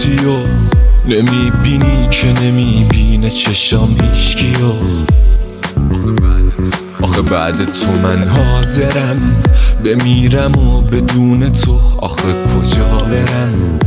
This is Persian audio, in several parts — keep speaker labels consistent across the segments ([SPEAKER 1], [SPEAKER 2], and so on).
[SPEAKER 1] رفتی و نمیبینی که نمیبینه چشام هیچکیو. آخه بعد تو من حاضرم بمیرم و بدون تو آخه کجا برم.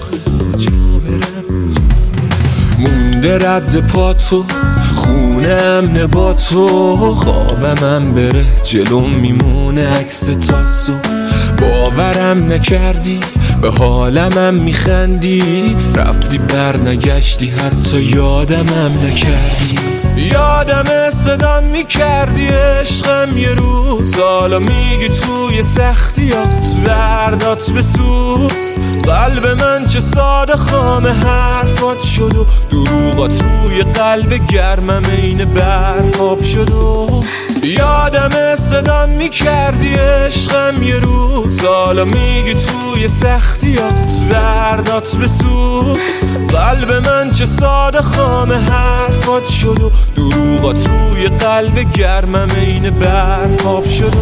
[SPEAKER 1] مونده رد پا تو خونم نبا تو، خوابمم بره جلوم میمونه عکس تاسو. باورم نکردی به حالمم میخندی، رفتی بر نگشتی حتی یادمم نکردی. یادم صدام میکردی عشقم یه روز، حالا میگی توی سختیات دردات بسوز. قلب من چه ساده خام حرفات شد و دروغات روی قلب گرمم عین برف آب شد. و یادم صدام میکردی عشقم یه روز، حالا میگی توی سختیات دردات بسوز. قلب من چه ساده خام حرفات شد و دروغات روی قلب گرمم عین برف آب شد.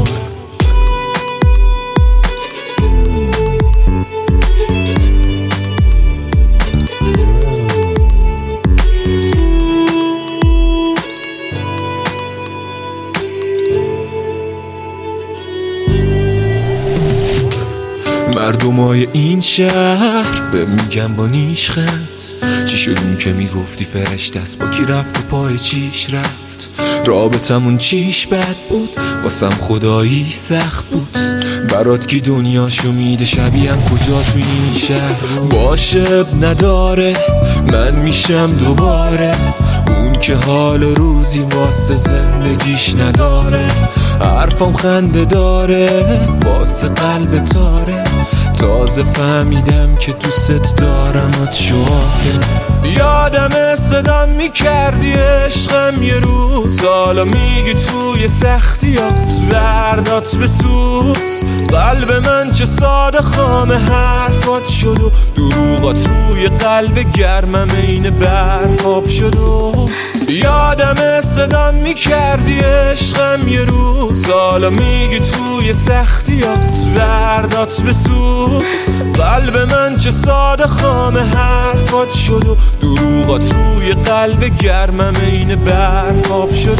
[SPEAKER 1] مردمای این شهر به میگن با نیشخند، چی شد اون که میگفتی فرشته است با کی رفت و پای چیش رفت. رابطمون چیش بد بود واسم خدایی سخت بود، برات کی دنیاشو میده شبیهم کجا توی این شهر. باشه نداره من میشم دوباره اون که حال روزی واسه زندگیش نداره. حرفم خنده داره واسه قلب تاره، تازه فهمیدم که دوست دارمت شواره. یادم صدام میکردی عشقم یه روز، حالا میگی توی سختیات دردات بسوز. قلب من چه ساده خام حرفات شد و دروغات روی قلب گرمم عین برف آب شد. و یادم صدام میکردی عشقم یه روز، حالا میگی توی سختیات دردات بسوز. قلب من چه ساده خام حرفات شد و دروغات روی قلب گرمم عین برف آب شد.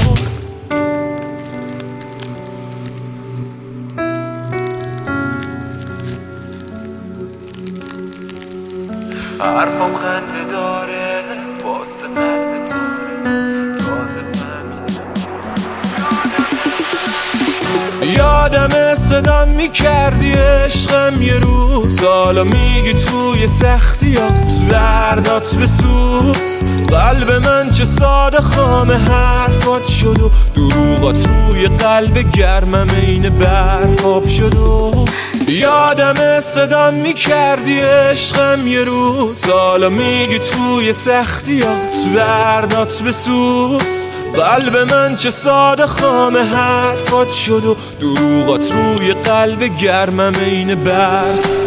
[SPEAKER 1] حرفم خنده داره واسه قلب تاره، تازه یادم صدام میکردی عشقم یه روز، حالا میگی توی سختیات دردات بسوز. قلب من چه ساده خام حرفات شد و دروغات روی قلب گرمم عین برف آب شد. و یادم صدام میکردی عشقم یه روز، حالا میگی توی سختیات دردات بسوز. قلب من چه ساده خام حرفات شد و دروغات روی قلب گرمم عین برف